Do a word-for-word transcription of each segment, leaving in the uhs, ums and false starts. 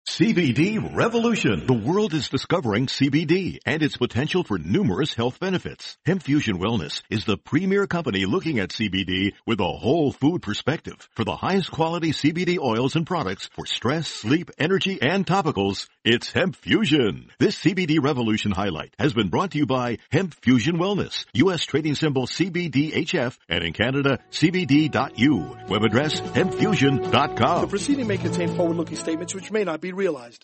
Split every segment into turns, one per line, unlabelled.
C B D Revolution. The world is discovering C B D and its potential for numerous health benefits. Hemp Fusion Wellness is the premier company looking at C B D with a whole food perspective. For the highest quality C B D oils and products for stress, sleep, energy, and topicals, it's Hemp Fusion. This C B D Revolution highlight has been brought to you by Hemp Fusion Wellness, U S trading symbol C B D H F, and in Canada, C B D dot U. Web address, hemp fusion dot com.
The proceeding may contain forward-looking statements which may not be realized.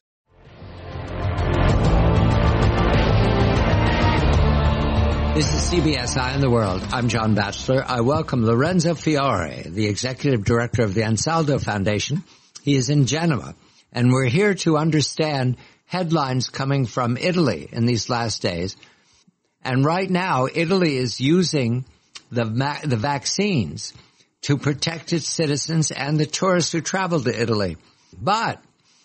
This is C B S Eye on the World. I'm John Batchelor. I welcome Lorenzo Fiore, the Executive Director of the Ansaldo Foundation. He is in Genoa, and we're here to understand headlines coming from Italy in these last days. And right now, Italy is using the ma- the vaccines to protect its citizens and the tourists who travel to Italy. But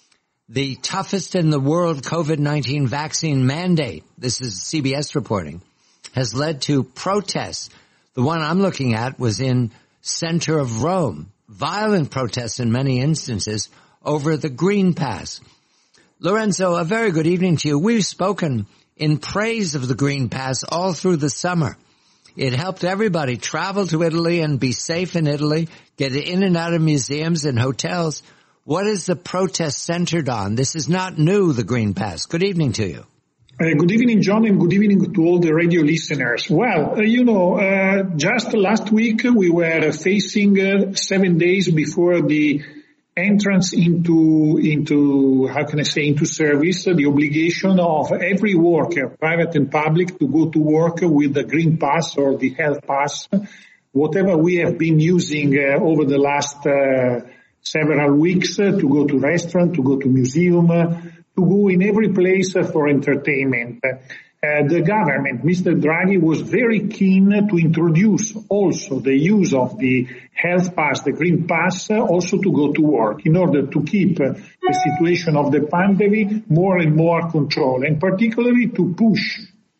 the toughest in the world COVID nineteen vaccine mandate, this is C B S reporting, has led to protests. The one I'm looking at was in center of Rome, violent protests in many instances over the Green Pass. Lorenzo, a very good evening to you. We've spoken in praise of the Green Pass all through the summer. It helped everybody travel to Italy and be safe in Italy, get in and out of museums and hotels. What is the protest centered on? This is not new, the Green Pass. Good evening to you.
Uh, good evening, John, and good evening to all the radio listeners. Well, uh, you know, uh, just last week we were facing uh, seven days before the entrance into, into, how can I say, into service, uh, the obligation of every worker, private and public, to go to work with the Green Pass or the Health Pass, whatever we have been using uh, over the last uh, several weeks uh, to go to restaurant, to go to museum, uh, to go in every place uh, for entertainment. Uh, the government, Mister Draghi, was very keen to introduce also the use of the Health Pass, the Green Pass, uh, also to go to work in order to keep uh, the situation of the pandemic more and more controlled, and particularly to push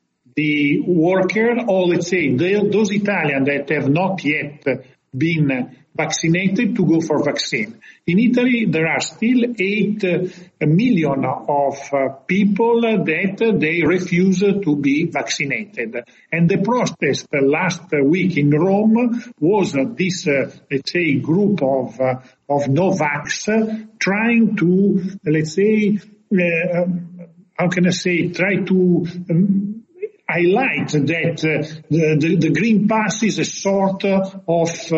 the worker, or let's say the, those Italians that have not yet been vaccinated, to go for vaccine. In Italy, there are still eight uh, million of uh, people that uh, they refuse to be vaccinated. And the protest uh, last week in Rome was uh, this, uh, let's say, group of, uh, of no-vax uh, trying to, let's say, uh, how can I say, try to um, highlight that uh, the, the, the Green Pass is a sort of uh,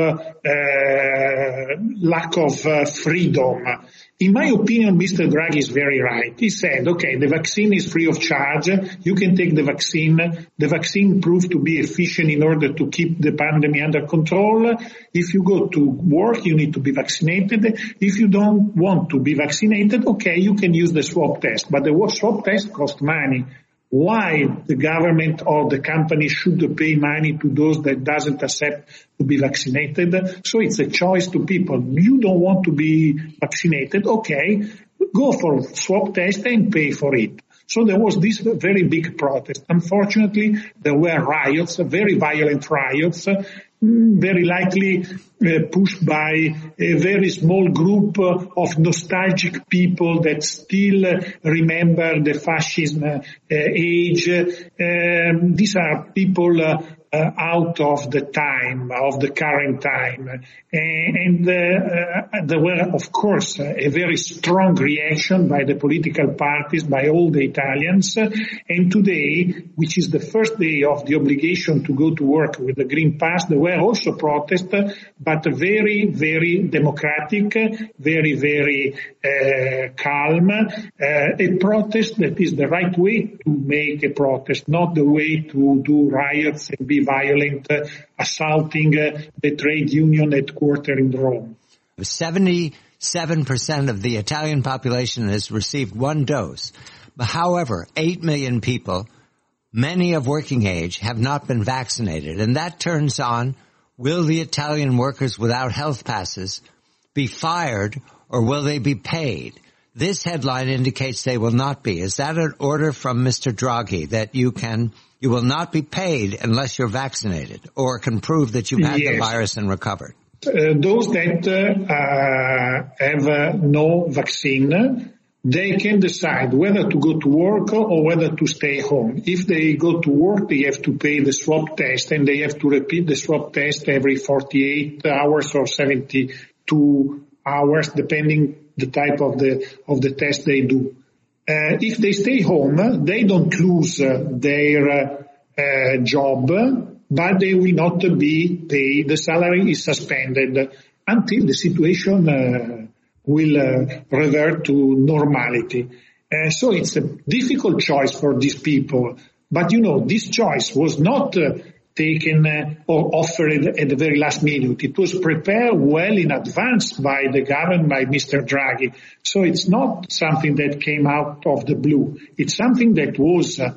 uh, lack of uh, freedom. In my opinion, Mister Draghi is very right. He said, okay, the vaccine is free of charge. You can take the vaccine. The vaccine proved to be efficient in order to keep the pandemic under control. If you go to work, you need to be vaccinated. If you don't want to be vaccinated, okay, you can use the swab test. But the swab test costs money. Why the government or the company should pay money to those that doesn't accept to be vaccinated? So it's a choice to people. You don't want to be vaccinated, okay, go for swab test and pay for it. So there was this very big protest. Unfortunately, there were riots, very violent riots, very likely uh, pushed by a very small group uh, of nostalgic people that still uh, remember the fascism uh, age. Um, these are people uh, uh, out of the time, of the current time. And uh, uh, there were, of course, uh, a very strong reaction by the political parties, by all the Italians. And today, which is the first day of the obligation to go to work with the Green Pass, there were also protests, but very, very democratic, very, very uh, calm. Uh, a protest that is the right way to make a protest, not the way to do riots and be violent, uh, assaulting uh, the trade union headquarters in Rome.
seventy-seven percent of the Italian population has received one dose. However, eight million people, many of working age, have not been vaccinated. And that turns on, will the Italian workers without health passes be fired or will they be paid? This headline indicates they will not be. Is that an order from Mister Draghi that you can, you will not be paid unless you're vaccinated or can prove that you've had yes. the virus and recovered?
Uh, those that uh, have uh, no vaccine they can decide whether to go to work or whether to stay home. If they go to work, they have to pay the swab test, and they have to repeat the swab test every forty-eight hours or seventy-two hours, depending the type of the of the test they do. Uh, if they stay home, they don't lose uh, their uh, uh, job, but they will not be paid. The salary is suspended until the situation uh, will uh, revert to normality. Uh, so it's a difficult choice for these people. But, you know, this choice was not uh, taken uh, or offered at the very last minute. It was prepared well in advance by the government, by Mister Draghi. So it's not something that came out of the blue. It's something that was uh,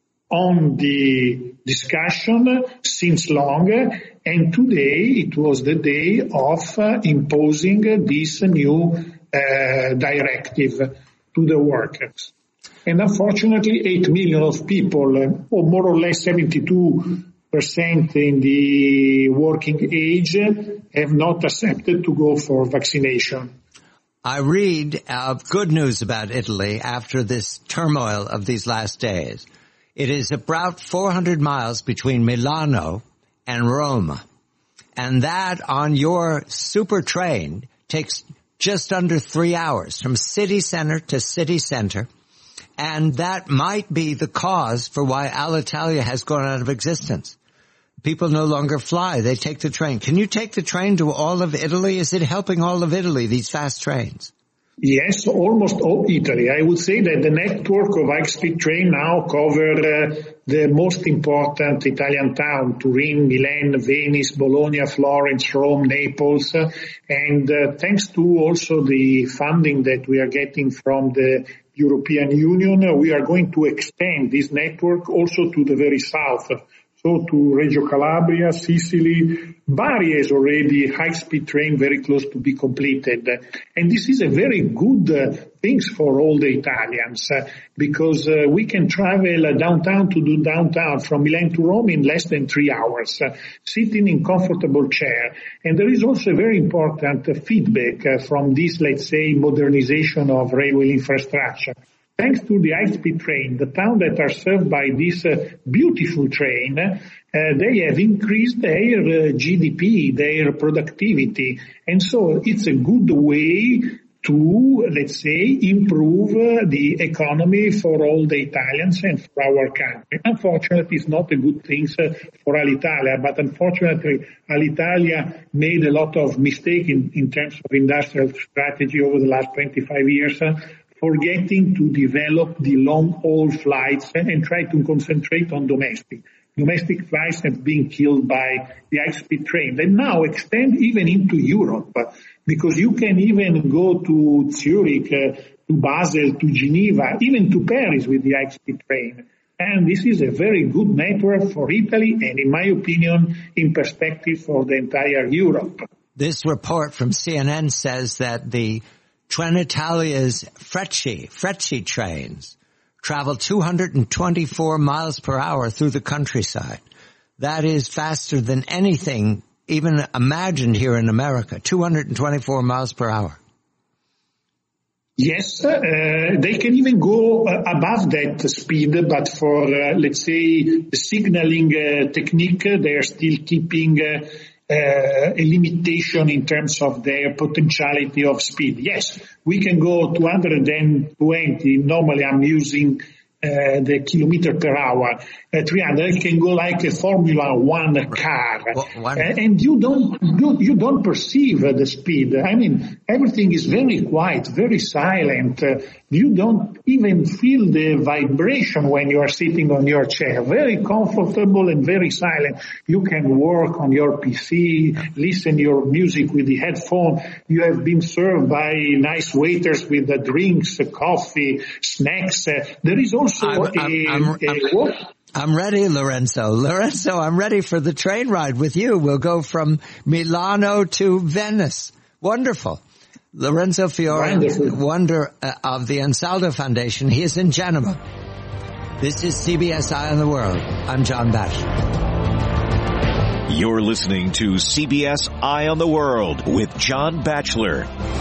on the discussion since long, and today it was the day of uh, imposing this new uh, directive to the workers. And unfortunately, eight million of people, uh, or more or less seventy-two percent in the working age, have not accepted to go for vaccination.
I read of good news about Italy after this turmoil of these last days. It is about four hundred miles between Milano and Rome. And that on your super train takes just under three hours from city center to city center. And that might be the cause for why Alitalia has gone out of existence. People no longer fly. They take the train. Can you take the train to all of Italy? Is it helping all of Italy, these fast trains?
Yes, almost all Italy. I would say that the network of high-speed train now cover uh, the most important Italian town, Turin, Milan, Venice, Bologna, Florence, Rome, Naples. Uh, and uh, thanks to also the funding that we are getting from the European Union, uh, we are going to extend this network also to the very south. So to Reggio Calabria, Sicily, Bari has already high-speed train very close to be completed. And this is a very good uh, thing for all the Italians, uh, because uh, we can travel uh, downtown to do downtown from Milan to Rome in less than three hours, uh, sitting in comfortable chair. And there is also a very important uh, feedback uh, from this, let's say, modernization of railway infrastructure. Thanks to the high-speed train, the towns that are served by this uh, beautiful train, uh, they have increased their uh, G D P, their productivity. And so it's a good way to, let's say, improve uh, the economy for all the Italians and for our country. Unfortunately, it's not a good thing uh, for Alitalia, but unfortunately, Alitalia made a lot of mistakes in, in terms of industrial strategy over the last twenty-five years. Uh, forgetting to develop the long-haul flights and, and try to concentrate on domestic. Domestic flights have been killed by the high-speed train. They now extend even into Europe, because you can even go to Zurich, uh, to Basel, to Geneva, even to Paris with the high-speed train. And this is a very good network for Italy and, in my opinion, in perspective for the entire Europe.
This report from C N N says that the Trenitalia's Frecce, Frecce trains travel two hundred twenty-four miles per hour through the countryside. That is faster than anything even imagined here in America, two hundred twenty-four miles per hour.
Yes, uh, they can even go uh, above that speed, but for, uh, let's say, the signaling uh, technique, they are still keeping uh, Uh, a limitation in terms of their potentiality of speed. Yes, we can go two hundred twenty. Normally I'm using uh, the kilometer per hour. Uh, three hundred can go like a Formula One car.
Well, one.
Uh, and you don't, you, you don't perceive uh, the speed. I mean, everything is very quiet, very silent. Uh, you don't even feel the vibration when you are sitting on your chair. Very comfortable and very silent. You can work on your P C, listen your music with the headphone. You have been served by nice waiters with the drinks, coffee, snacks. Uh, there is also
I'm,
a,
I'm, I'm,
a, a
I'm, I'm ready, Lorenzo. Lorenzo, I'm ready for the train ride with you. We'll go from Milano to Venice. Wonderful. Lorenzo Fiore, Wonderful. wonder uh, of the Ansaldo Foundation. He is in Genoa. This is C B S Eye on the World. I'm John Batchelor.
You're listening to C B S Eye on the World with John Batchelor.